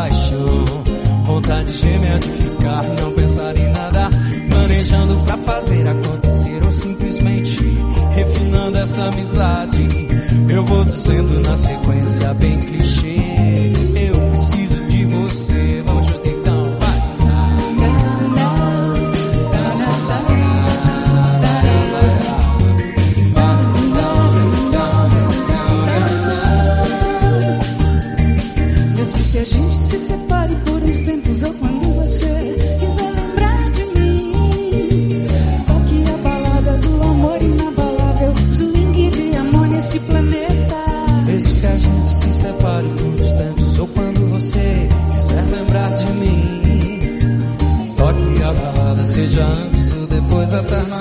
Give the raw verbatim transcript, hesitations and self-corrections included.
paixão, vontade gêmea de ficar, não pensar em nada, planejando pra fazer acontecer ou simplesmente refinando essa amizade. Eu vou dizendo na sequência bem clichê, eu preciso de você. Vamos junto então, vai. Mesmo que a gente se separe por uns tempos ou quando você quiser lembrar de mim, toque a balada do amor inabalável, swing de amor nesse planeta. Mesmo que a gente se separe por uns tempos ou quando você quiser lembrar de mim, toque a balada, seja antes ou depois, até